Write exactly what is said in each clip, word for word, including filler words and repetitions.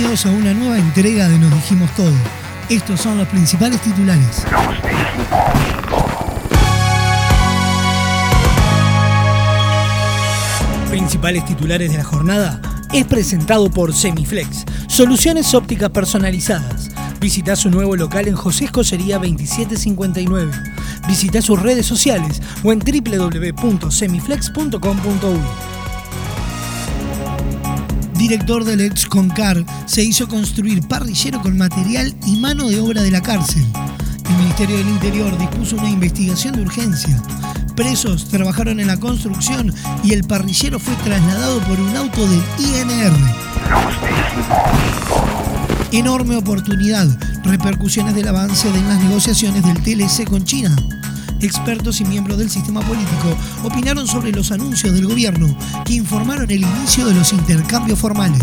Bienvenidos a una nueva entrega de Nos Dijimos Todo. Estos son los principales titulares. Principales titulares de la jornada es presentado por Semiflex, soluciones ópticas personalizadas. Visita su nuevo local en José Escocería veintisiete cincuenta y nueve. Visita sus redes sociales o en doble u doble u doble u punto semiflex punto com punto uy. Director del ex Concar se hizo construir parrillero con material y mano de obra de la cárcel. El Ministerio del Interior dispuso una investigación de urgencia. Presos trabajaron en la construcción y el parrillero fue trasladado por un auto del I N R. Enorme oportunidad. Repercusiones del avance de las negociaciones del T L C con China. Expertos y miembros del sistema político opinaron sobre los anuncios del gobierno que informaron el inicio de los intercambios formales.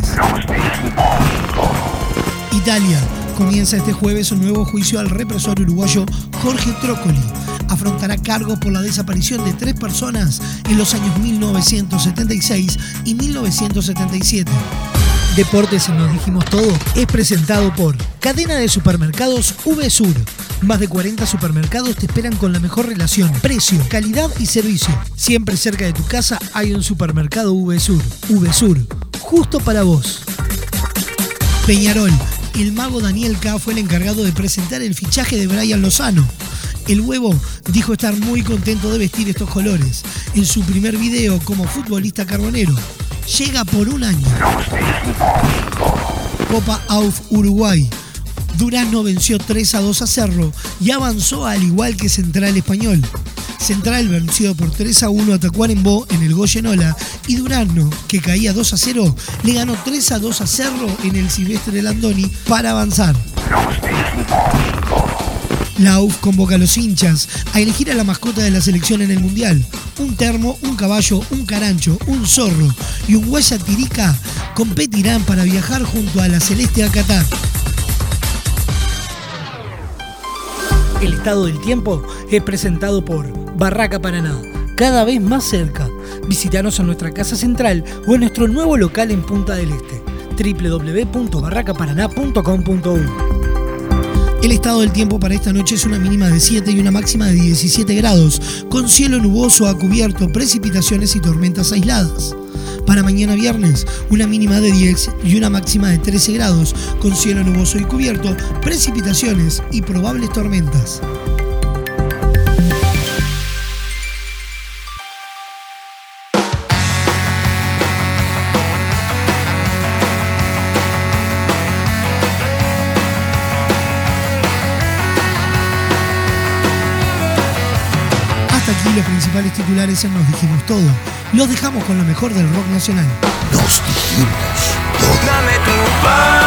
Italia. Comienza este jueves un nuevo juicio al represor uruguayo Jorge Trócoli. Afrontará cargos por la desaparición de tres personas en los años mil novecientos setenta y seis y mil novecientos setenta y siete. Deportes en Nos Dijimos Todo es presentado por Cadena de Supermercados VSUR. Más de cuarenta supermercados te esperan con la mejor relación, precio, calidad y servicio. Siempre cerca de tu casa hay un supermercado VSUR. VSUR, justo para vos. Peñarol. El mago Daniel K. fue el encargado de presentar el fichaje de Brian Lozano. El Huevo dijo estar muy contento de vestir estos colores en su primer video como futbolista carbonero. Llega por un año. Copa A U F Uruguay. Durazno venció tres a dos a Cerro y avanzó al igual que Central Español. Central venció por tres a uno a Tacuarembó en el Goyenola y Durazno, que caía dos a cero, le ganó tres a dos a Cerro en el Silvestre Landoni para avanzar. La U F convoca a los hinchas a elegir a la mascota de la selección en el Mundial. Un termo, un caballo, un carancho, un zorro y un guayatirica competirán para viajar junto a la Celeste a Qatar. El estado del tiempo es presentado por Barraca Paraná, cada vez más cerca. Visítanos en nuestra casa central o en nuestro nuevo local en Punta del Este, doble u doble u doble u punto barraca paraná punto com punto uy. El estado del tiempo para esta noche es una mínima de siete y una máxima de diecisiete grados, con cielo nuboso a cubierto, precipitaciones y tormentas aisladas. Para mañana viernes, una mínima de diez y una máxima de trece grados, con cielo nuboso y cubierto, precipitaciones y probables tormentas. Hasta aquí los principales titulares en Nos Dijimos Todo. Los dejamos con lo mejor del rock nacional. Nos dijimos todo. Dame tu paz.